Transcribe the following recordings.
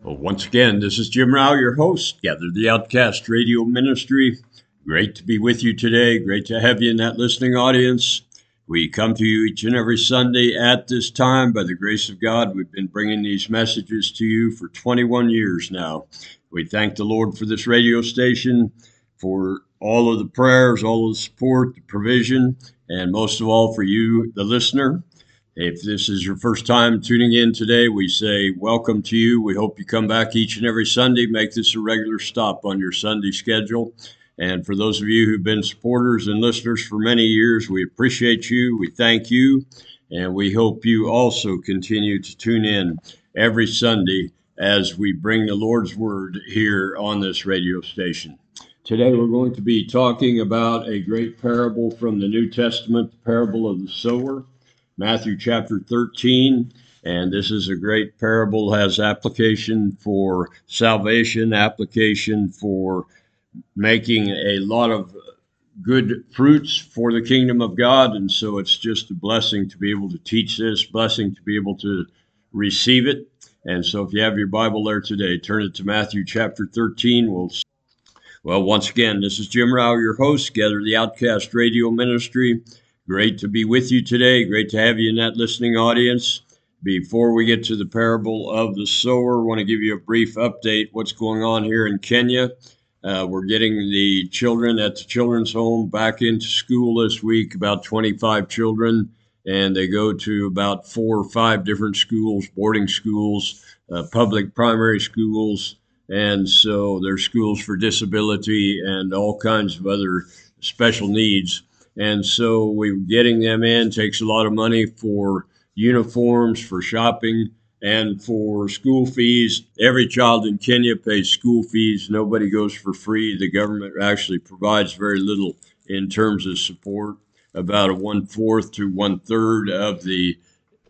Well, once again, this is Jim Rao, your host, Gather the Outcast Radio Ministry. Great to be with you today. Great to have you in that listening audience. We come to you each and every Sunday at this time. By the grace of God, we've been bringing these messages to you for 21 years now. We thank the Lord for this radio station, for all of the prayers, all of the support, the provision, and most of all for you, the listener. If this is your first time tuning in today, we say welcome to you. We hope you come back each and every Sunday. Make this a regular stop on your Sunday schedule. And for those of you who've been supporters and listeners for many years, we appreciate you. We thank you. And we hope you also continue to tune in every Sunday as we bring the Lord's Word here on this radio station. Today, we're going to be talking about a great parable from the New Testament, the parable of the sower. Matthew chapter 13, and this is a great parable, has application for salvation, application for making a lot of good fruits for the kingdom of God, and so it's just a blessing to be able to teach this, blessing to be able to receive it. And so if you have your Bible there today, turn it to Matthew chapter 13. Well, once again, this is Jim Rao, your host, Gather the Outcast Radio Ministry. Great to be with you today. Great to have you in that listening audience. Before we get to the parable of the sower, I want to give you a brief update what's going on here in Kenya. We're getting the children at the children's home back into school this week, about 25 children, and they go to about 4 or 5 different schools, boarding schools, public primary schools, and so there's schools for disability and all kinds of other special needs. And so we're getting them in. Takes a lot of money for uniforms, for shopping, and for school fees. Every child in Kenya pays school fees. Nobody goes for free. The government actually provides very little in terms of support. About a 1/4 to 1/3 of the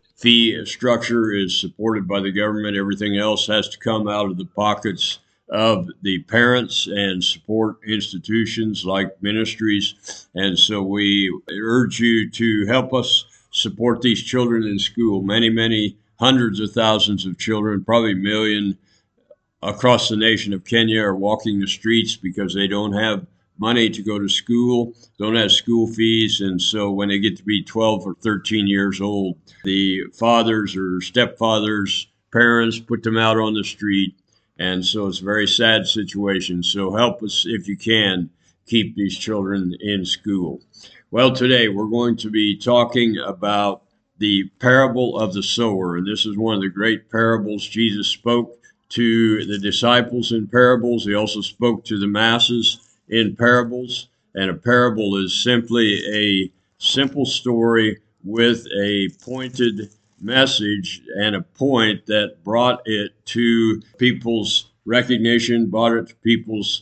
fee structure is supported by the government. Everything else has to come out of the pockets of the parents and support institutions like ministries. And so we urge you to help us support these children in school. Many hundreds of thousands of children, probably a million across the nation of Kenya, are walking the streets because they don't have money to go to school, don't have school fees. And so when they get to be 12 or 13 years old, the fathers or stepfathers, parents put them out on the street. And so it's a very sad situation. So help us, if you can, keep these children in school. Well, today we're going to be talking about the parable of the sower. And this is one of the great parables. Jesus spoke to the disciples in parables. He also spoke to the masses in parables. And a parable is simply a simple story with a pointed message and a point that brought it to people's recognition, brought it to people's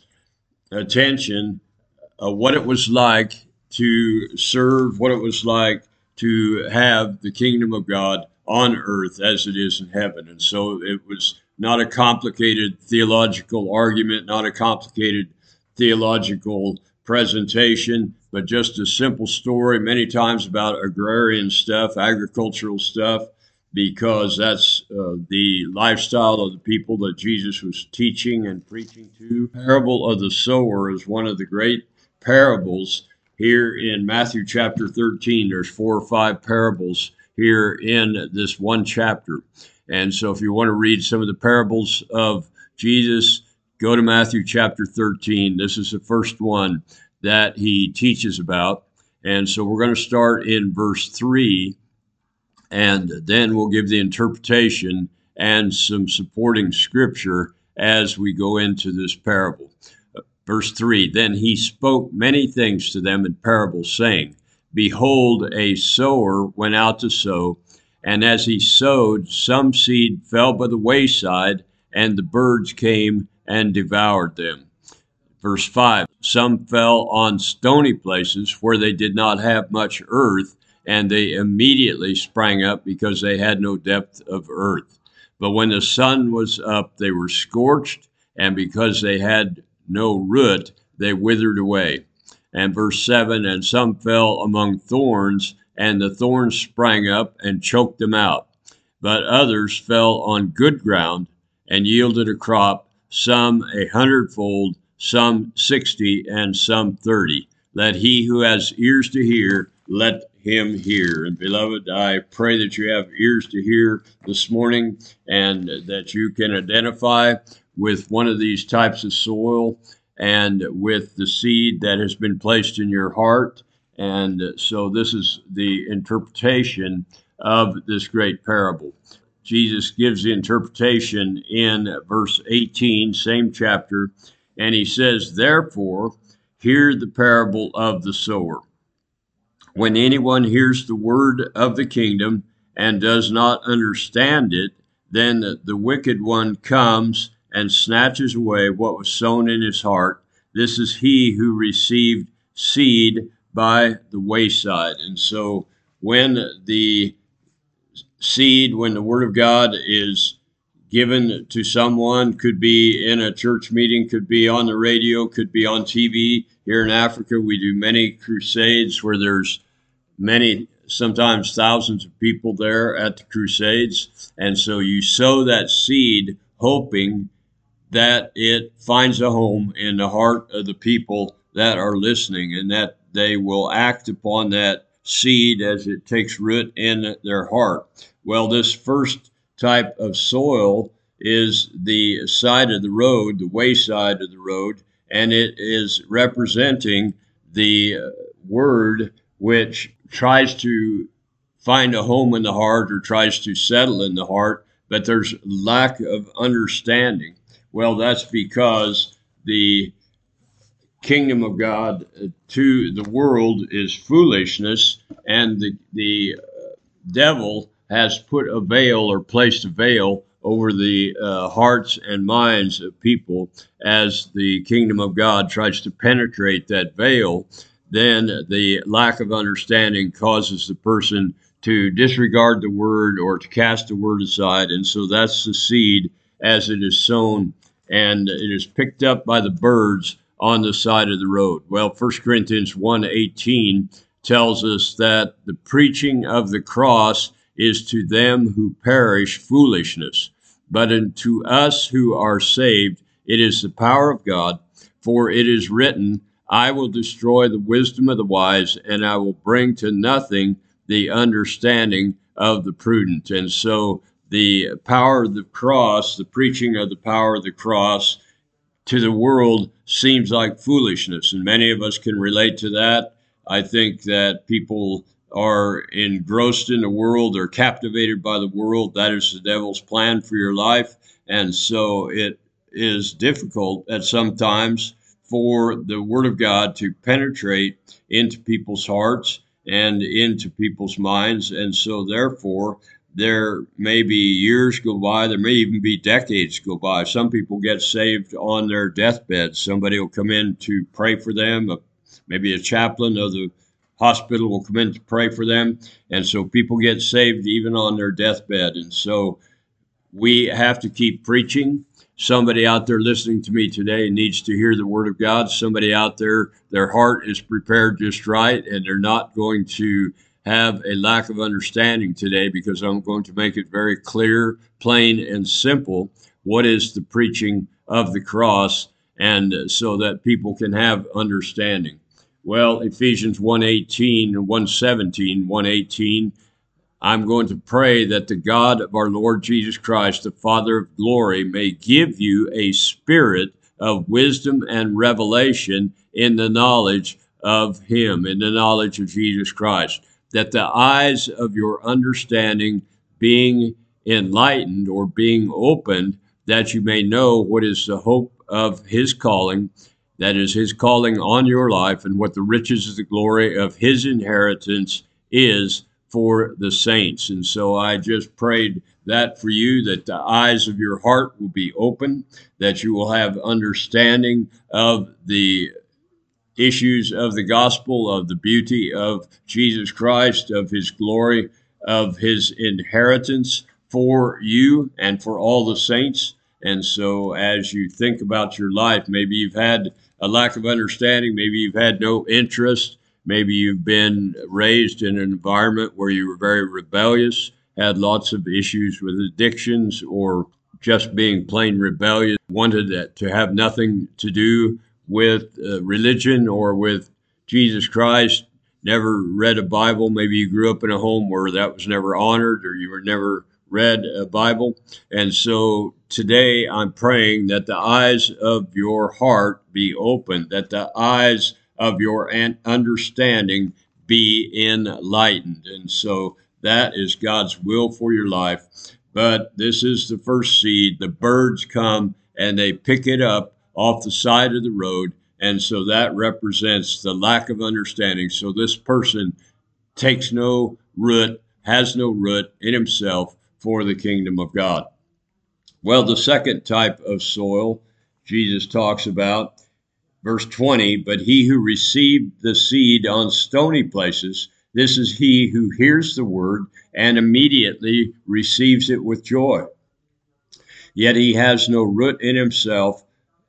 attention, what it was like to serve, what it was like to have the kingdom of God on earth as it is in heaven. And so it was not a complicated theological argument, not a complicated theological presentation, but just a simple story, many times about agrarian stuff, agricultural stuff, because that's the lifestyle of the people that Jesus was teaching and preaching to. The parable of the sower is one of the great parables here in Matthew chapter 13. There's 4 or 5 parables here in this one chapter. And so if you want to read some of the parables of Jesus, go to Matthew chapter 13. This is the first one that he teaches about. And so we're going to start in verse 3, and then we'll give the interpretation and some supporting scripture as we go into this parable. Verse 3, then he spoke many things to them in parables, saying, behold, a sower went out to sow, and as he sowed, some seed fell by the wayside, and the birds came and devoured them. Verse 5, some fell on stony places where they did not have much earth, and they immediately sprang up because they had no depth of earth. But when the sun was up, they were scorched, and because they had no root, they withered away. And verse 7, and some fell among thorns, and the thorns sprang up and choked them out. But others fell on good ground and yielded a crop, some 100-fold, some 60, and some 30. Let he who has ears to hear, let him hear. And beloved, I pray that you have ears to hear this morning and that you can identify with one of these types of soil and with the seed that has been placed in your heart. And so this is the interpretation of this great parable. Jesus gives the interpretation in verse 18, same chapter, and he says, "Therefore, hear the parable of the sower. When anyone hears the word of the kingdom and does not understand it, then the wicked one comes and snatches away what was sown in his heart. This is he who received seed by the wayside." And so when the seed, when the word of God is given to someone, could be in a church meeting, could be on the radio, could be on TV. Here in Africa, we do many crusades where there's many, sometimes thousands of people there at the crusades. And so you sow that seed hoping that it finds a home in the heart of the people that are listening, and that they will act upon that seed as it takes root in their heart. Well, this first type of soil is the side of the road, the wayside of the road, and it is representing the word which tries to find a home in the heart or tries to settle in the heart, but there's lack of understanding. Well, that's because the kingdom of God to the world is foolishness, and the devil has put a veil or placed a veil over the hearts and minds of people. As the kingdom of God tries to penetrate that veil, then the lack of understanding causes the person to disregard the word or to cast the word aside. And so that's the seed as it is sown, and it is picked up by the birds on the side of the road. Well, 1 Corinthians 1:18 tells us that the preaching of the cross is to them who perish foolishness, but unto us who are saved it is the power of God. For it is written, I will destroy the wisdom of the wise, and I will bring to nothing the understanding of the prudent. And so the power of the cross, the preaching of the power of the cross to the world seems like foolishness, and many of us can relate to that. I think that people are engrossed in the world, they're captivated by the world. That is the devil's plan for your life. And so it is difficult at some times for the word of God to penetrate into people's hearts and into people's minds. And so therefore, there may be years go by, there may even be decades go by. Some people get saved on their deathbed. Somebody will come in to pray for them, maybe a chaplain of the hospital will come in to pray for them. And so people get saved even on their deathbed. And so we have to keep preaching. Somebody out there listening to me today needs to hear the word of God. Somebody out there, their heart is prepared just right, and they're not going to have a lack of understanding today, because I'm going to make it very clear, plain, and simple what is the preaching of the cross, and so that people can have understanding. Well, Ephesians 1:18, 1:17, 1:18, I'm going to pray that the God of our Lord Jesus Christ, the Father of glory, may give you a spirit of wisdom and revelation in the knowledge of him, in the knowledge of Jesus Christ, that the eyes of your understanding being enlightened or being opened, that you may know what is the hope of his calling, that is his calling on your life, and what the riches of the glory of his inheritance is for the saints. And so I just prayed that for you, that the eyes of your heart will be open, that you will have understanding of the issues of the gospel, of the beauty of Jesus Christ, of his glory, of his inheritance for you and for all the saints. And so as you think about your life, maybe you've had a lack of understanding, maybe you've had no interest, maybe you've been raised in an environment where you were very rebellious, had lots of issues with addictions or just being plain rebellious, wanted to have nothing to do with religion or with Jesus Christ, never read a Bible. Maybe you grew up in a home where that was never honored, or you were never read a Bible. And so today I'm praying that the eyes of your heart be opened, that the eyes of your understanding be enlightened. And so that is God's will for your life. But this is the first seed. The birds come and they pick it up off the side of the road. And so that represents the lack of understanding. So this person takes no root, has no root in himself for the kingdom of God. Well, the second type of soil Jesus talks about, verse 20, but he who received the seed on stony places, this is he who hears the word and immediately receives it with joy. Yet he has no root in himself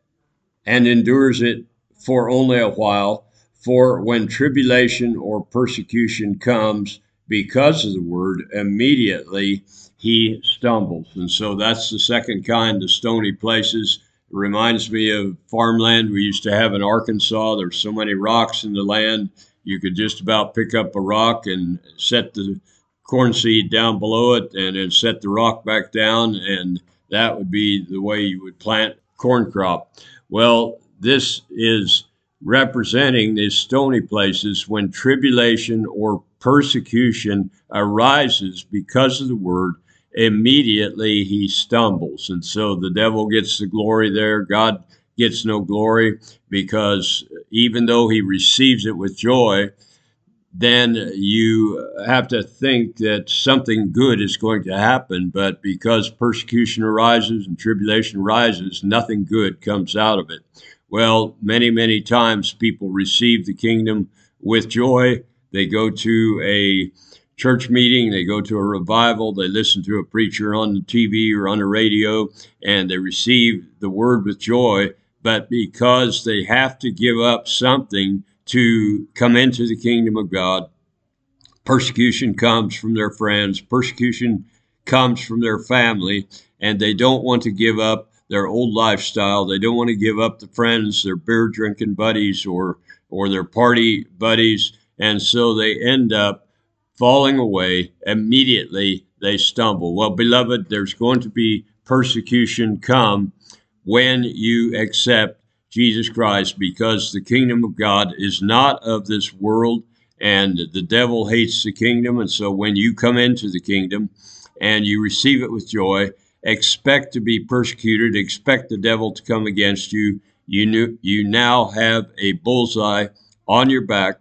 and endures it for only a while. For when tribulation or persecution comes because of the word, immediately he stumbles. And so that's the second kind, the stony places. It reminds me of farmland we used to have in Arkansas. There's so many rocks in the land, you could just about pick up a rock and set the corn seed down below it and then set the rock back down, and that would be the way you would plant corn crop. Well, this is representing these stony places when tribulation or persecution arises because of the word, immediately he stumbles. And so the devil gets the glory there. God gets no glory, because even though he receives it with joy, then you have to think that something good is going to happen. But because persecution arises and tribulation arises, nothing good comes out of it. Well, many, many times people receive the kingdom with joy. They go to a church meeting, they go to a revival, they listen to a preacher on the TV or on the radio, and they receive the word with joy. But because they have to give up something to come into the kingdom of God, persecution comes from their friends, persecution comes from their family, and they don't want to give up their old lifestyle. They don't want to give up the friends, their beer drinking buddies, or their party buddies, and so they end up falling away. Immediately they stumble. Well, beloved, there's going to be persecution come when you accept Jesus Christ, because the kingdom of God is not of this world, and the devil hates the kingdom. And so when you come into the kingdom and you receive it with joy, expect to be persecuted, expect the devil to come against you. You now have a bullseye on your back,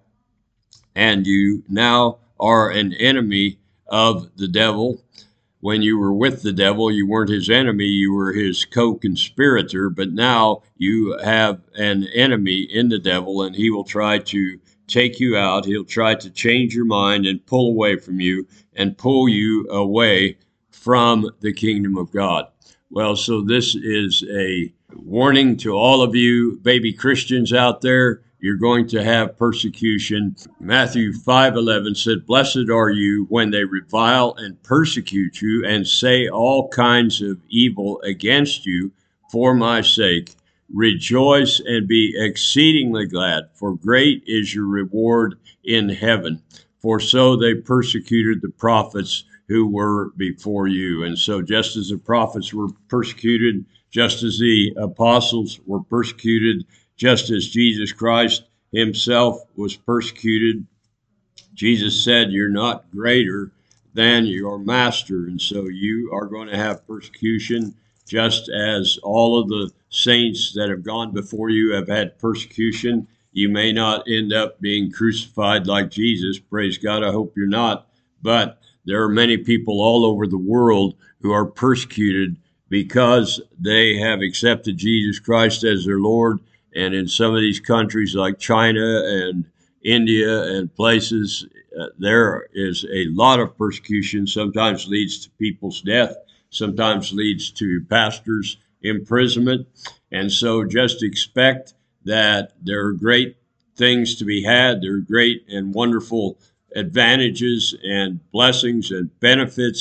and you now are an enemy of the devil. When you were with the devil, you weren't his enemy, you were his co-conspirator, but now you have an enemy in the devil, and he will try to take you out. He'll try to change your mind and pull away from you and pull you away from the kingdom of God. Well, so this is a warning to all of you baby Christians out there. You're going to have persecution. Matthew 5:11 said, "Blessed are you when they revile and persecute you and say all kinds of evil against you for my sake. Rejoice and be exceedingly glad, for great is your reward in heaven. For so they persecuted the prophets who were before you." And so just as the prophets were persecuted, just as the apostles were persecuted, just as Jesus Christ himself was persecuted, Jesus said, "You're not greater than your master." And so you are going to have persecution, just as all of the saints that have gone before you have had persecution. You may not end up being crucified like Jesus. Praise God, I hope you're not. But there are many people all over the world who are persecuted because they have accepted Jesus Christ as their Lord. And in some of these countries like China and India and places, there is a lot of persecution, sometimes leads to people's death, sometimes leads to pastors' imprisonment. And so just expect that there are great things to be had. There are great and wonderful advantages and blessings and benefits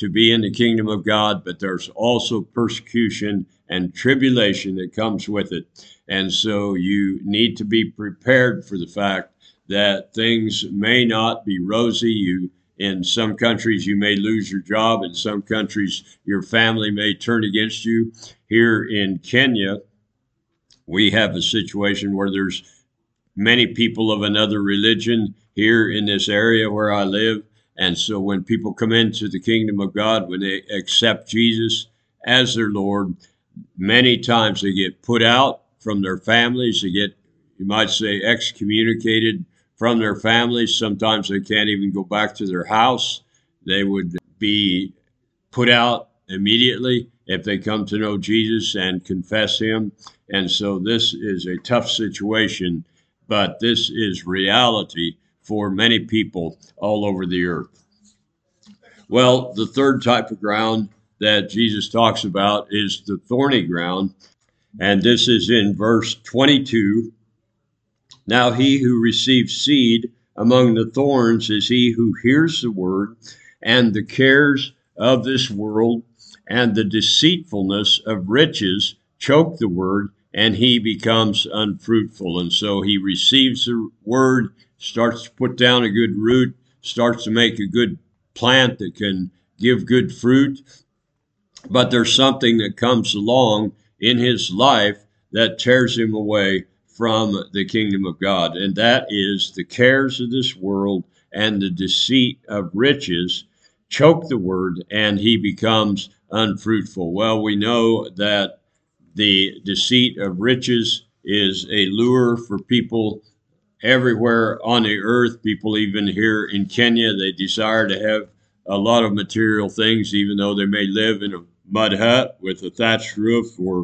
to be in the kingdom of God, but there's also persecution and tribulation that comes with it. And so you need to be prepared for the fact that things may not be rosy. In some countries, you may lose your job. In some countries, your family may turn against you. Here in Kenya, we have a situation where there's many people of another religion here in this area where I live. And so when people come into the kingdom of God, when they accept Jesus as their Lord, many times they get put out from their families. They get, you might say, excommunicated from their families. Sometimes they can't even go back to their house. They would be put out immediately if they come to know Jesus and confess him. And so this is a tough situation, but this is reality for many people all over the earth. Well, the third type of ground that Jesus talks about is the thorny ground. And this is in verse 22. Now he who receives seed among the thorns is he who hears the word, and the cares of this world and the deceitfulness of riches choke the word, and he becomes unfruitful. And so he receives the word, starts to put down a good root, starts to make a good plant that can give good fruit. But there's something that comes along in his life that tears him away from the kingdom of God, and that is the cares of this world and the deceit of riches choke the word, and he becomes unfruitful. Well, we know that the deceit of riches is a lure for people everywhere on the earth. People even here in Kenya, they desire to have a lot of material things, even though they may live in a mud hut with a thatched roof or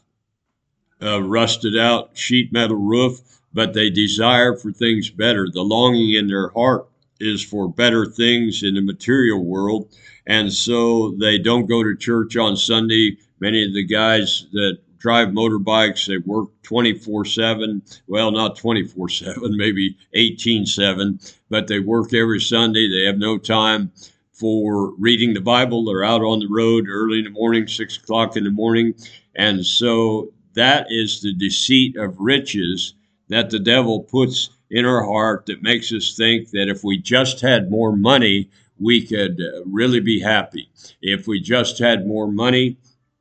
a rusted out sheet metal roof, but they desire for things better. The longing in their heart is for better things in the material world. And so they don't go to church on Sunday. Many of the guys that drive motorbikes, they work 24/7. Well, not 24/7, maybe 18/7, but they work every Sunday. They have no time for reading the Bible. They're out on the road early in the morning, 6 o'clock in the morning. And so that is the deceit of riches that the devil puts in our heart that makes us think that if we just had more money, we could really be happy. If we just had more money,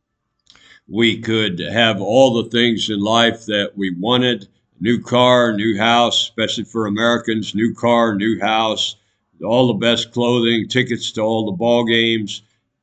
we could have all the things in life that we wanted. New car, new house, especially for Americans, new car, new house, all the best clothing, tickets to all the ball games,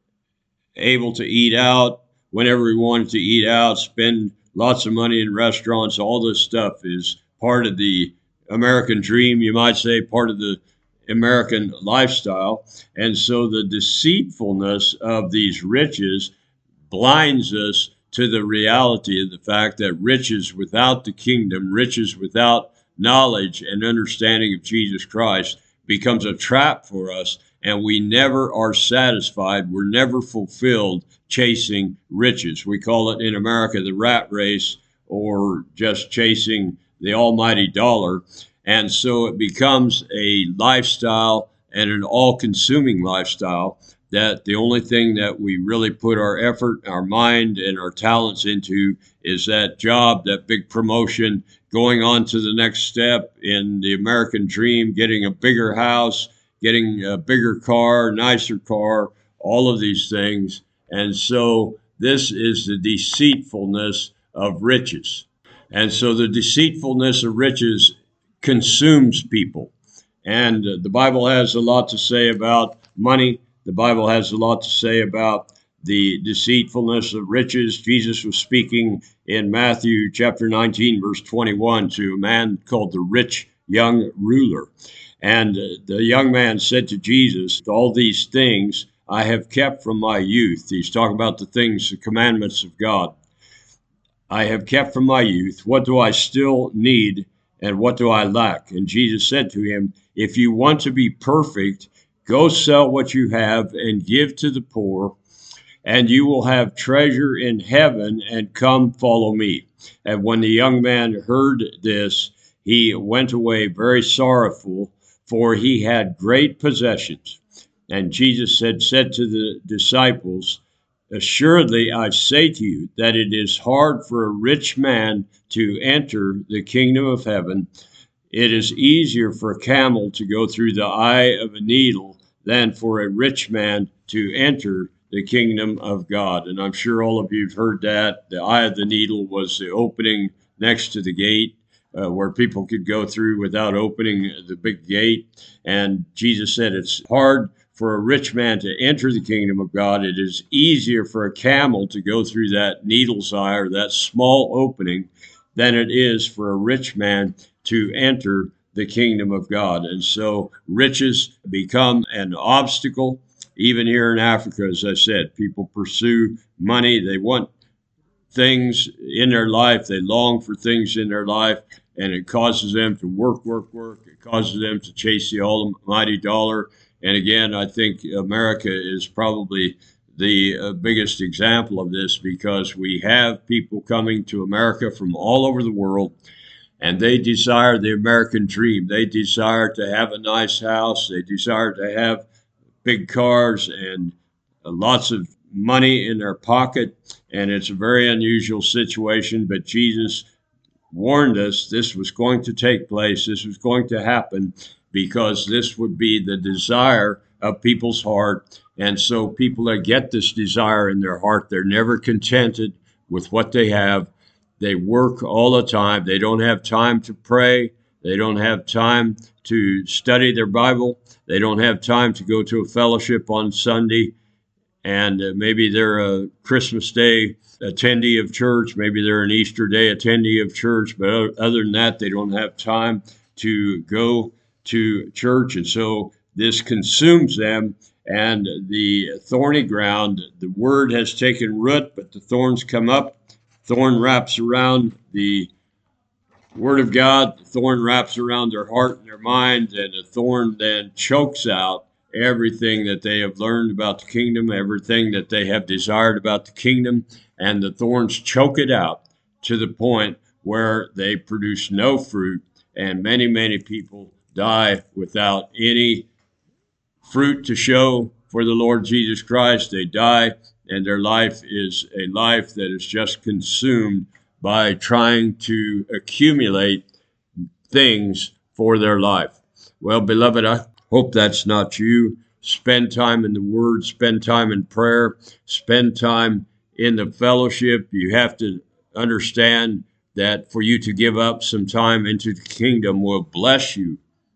able to eat out whenever we wanted to eat out, spend lots of money in restaurants. All this stuff is part of the American dream, you might say, part of the American lifestyle. And so the deceitfulness of these riches blinds us to the reality of the fact that riches without the kingdom, riches without knowledge and understanding of Jesus Christ becomes a trap for us, and we never are satisfied. We're never fulfilled chasing riches. We call it in America the rat race, or just chasing the almighty dollar. And so it becomes a lifestyle, and an all-consuming lifestyle, that the only thing that we really put our effort, our mind, and our talents into is that job, that big promotion, going on to the next step in the American dream, getting a bigger house, getting a bigger car, nicer car, all of these things. And so this is the deceitfulness of riches. And so the deceitfulness of riches consumes people. And the Bible has a lot to say about money. The Bible has a lot to say about the deceitfulness of riches. Jesus was speaking in Matthew chapter 19, verse 21, to a man called the rich young ruler. And the young man said to Jesus, all these things I have kept from my youth. He's talking about the things, the commandments of God. I have kept from my youth. What do I still need, and what do I lack? And Jesus said to him, if you want to be perfect, go sell what you have and give to the poor, and you will have treasure in heaven, and come follow me. And when the young man heard this, he went away very sorrowful, for he had great possessions. And Jesus had said to the disciples, "Assuredly, I say to you that it is hard for a rich man to enter the kingdom of heaven. It is easier for a camel to go through the eye of a needle than for a rich man to enter the kingdom of God." And I'm sure all of you have heard that. The eye of the needle was the opening next to the gate where people could go through without opening the big gate. And Jesus said it's hard for a rich man to enter the kingdom of God. It is easier for a camel to go through that needle's eye or that small opening than it is for a rich man to enter the kingdom of God. And so riches become an obstacle. Even here in Africa, as I said, people pursue money. They want things in their life. They long for things in their life, and it causes them to work. It causes them to chase the almighty dollar. And again, I think America is probably the biggest example of this, because we have people coming to America from all over the world, and they desire the American dream. They desire to have a nice house. They desire to have big cars and lots of money in their pocket. And it's a very unusual situation, but Jesus warned us this was going to take place. This was going to happen, because this would be the desire of people's heart. And so people that get this desire in their heart, they're never contented with what they have. They work all the time. They don't have time to pray. They don't have time to study their Bible. They don't have time to go to a fellowship on Sunday. And maybe they're a Christmas Day attendee of church. Maybe they're an Easter Day attendee of church. But other than that, they don't have time to go to church. And so this consumes them. And the thorny ground, the word has taken root, but the thorns come up. Thorn wraps around the word of God. The thorn wraps around their heart and their mind. And the thorn then chokes out everything that they have learned about the kingdom, everything that they have desired about the kingdom, and the thorns choke it out to the point where they produce no fruit, and many people die without any fruit to show for the Lord Jesus Christ. They die, and their life is a life that is just consumed by trying to accumulate things for their life. Well, beloved, I hope that's not you. Spend time in the Word, spend time in prayer, spend time in the fellowship. You have to understand that for you to give up some time into the kingdom will bless you,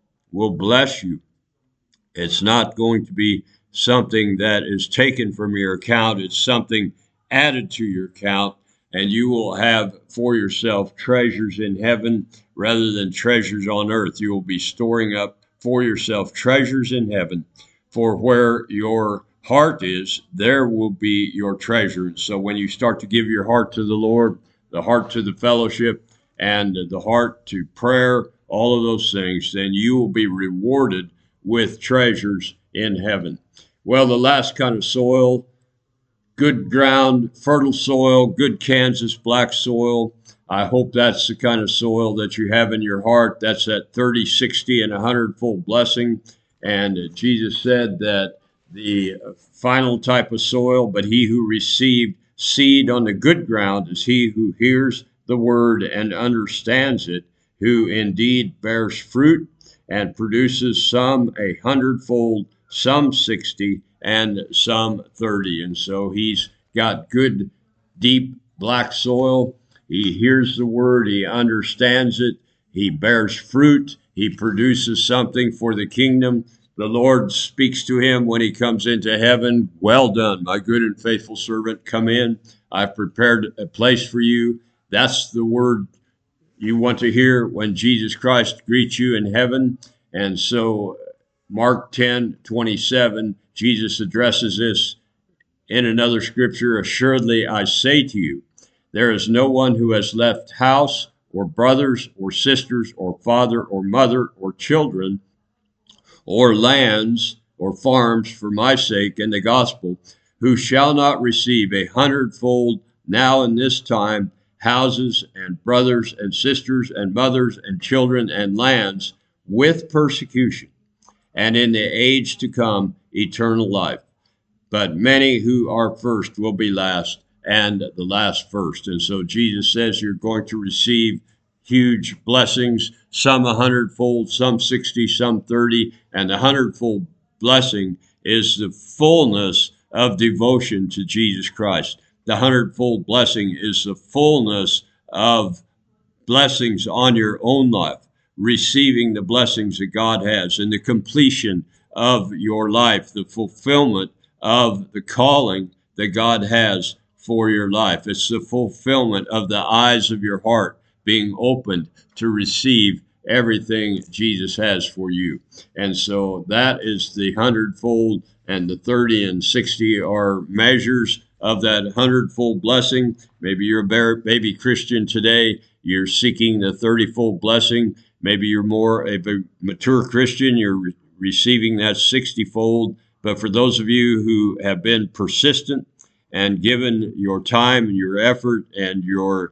It's not going to be something that is taken from your account. It's something added to your account, and you will have for yourself treasures in heaven rather than treasures on earth. You will be storing up for yourself treasures in heaven. For where your heart is, there will be your treasure. And so when you start to give your heart to the Lord, the heart to the fellowship, and the heart to prayer, all of those things, then you will be rewarded with treasures in heaven. Well, the last kind of soil, good ground, fertile soil, good Kansas black soil. I hope that's the kind of soil that you have in your heart. That's that 30, 60, and 100-fold blessing. And Jesus said that the final type of soil, but he who received seed on the good ground is he who hears the word and understands it, who indeed bears fruit and produces some 100-fold, some 60, and some 30. And so he's got good, deep, black soil. He hears the word. He understands it. He bears fruit. He produces something for the kingdom. The Lord speaks to him when he comes into heaven. Well done, my good and faithful servant. Come in. I've prepared a place for you. That's the word you want to hear when Jesus Christ greets you in heaven. And so Mark 10:27, Jesus addresses this in another scripture. Assuredly, I say to you, there is no one who has left house or brothers or sisters or father or mother or children or lands or farms for my sake and the gospel, who shall not receive 100-fold now in this time, houses and brothers and sisters and mothers and children and lands with persecution, and in the age to come eternal life. But many who are first will be last, and the last first. And so Jesus says you're going to receive huge blessings, some 100-fold, some 60, some 30, and the 100-fold blessing is the fullness of devotion to Jesus Christ. The 100-fold blessing is the fullness of blessings on your own life, receiving the blessings that God has, and the completion of your life, the fulfillment of the calling that God has for your life. It's the fulfillment of the eyes of your heart being opened to receive everything Jesus has for you. And so that is the 100-fold, and the 30 and 60 are measures of that 100-fold blessing. Maybe you're a baby Christian today. You're seeking the 30-fold blessing. Maybe you're more of a mature Christian. You're receiving that 60-fold. But for those of you who have been persistent and given your time and your effort and your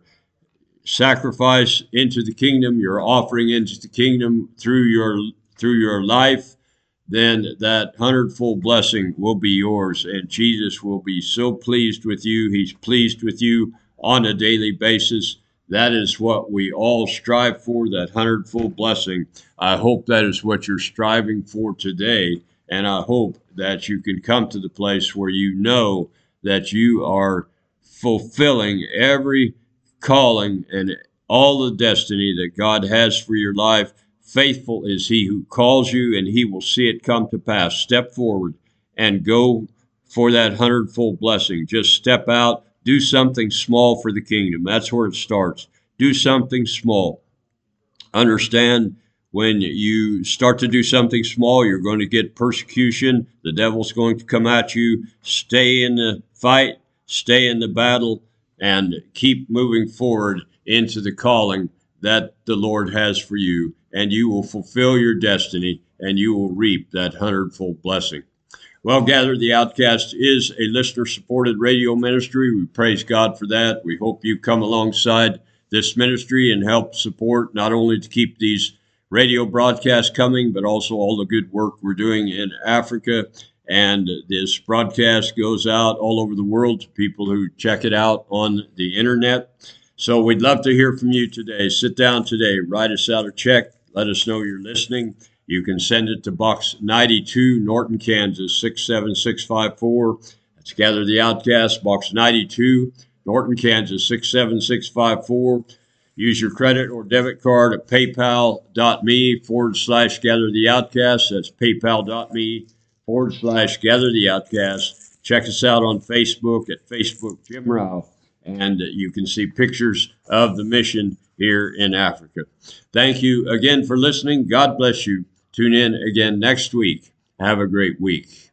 sacrifice into the kingdom, your offering into the kingdom through your life, then that 100-fold blessing will be yours, and Jesus will be so pleased with you. He's pleased with you on a daily basis. That is what we all strive for, that 100-fold blessing. I hope that is what you're striving for today, and I hope that you can come to the place where you know that you are fulfilling every calling and all the destiny that God has for your life. Faithful is he who calls you, and he will see it come to pass. Step forward and go for that 100-fold blessing. Just step out, do something small for the kingdom. That's where it starts. Do something small. Understand, when you start to do something small, you're going to get persecution. The devil's going to come at you. Stay in the fight, stay in the battle, and keep moving forward into the calling that the Lord has for you, and you will fulfill your destiny, and you will reap that 100-fold blessing. Well, Gather the Outcast is a listener-supported radio ministry. We praise God for that. We hope you come alongside this ministry and help support, not only to keep these radio broadcasts coming, but also all the good work we're doing in Africa. And this broadcast goes out all over the world to people who check it out on the internet. So we'd love to hear from you today. Sit down today, write us out a check, let us know you're listening. You can send it to Box 92, Norton, Kansas, 67654. That's Gather the Outcast, Box 92, Norton, Kansas, 67654. Use your credit or debit card at paypal.me/Gather the Outcast. That's paypal.me/Gather the Outcast. Check us out on Facebook at Facebook Jim Rao, and you can see pictures of the mission here in Africa. Thank you again for listening. God bless you. Tune in again next week. Have a great week.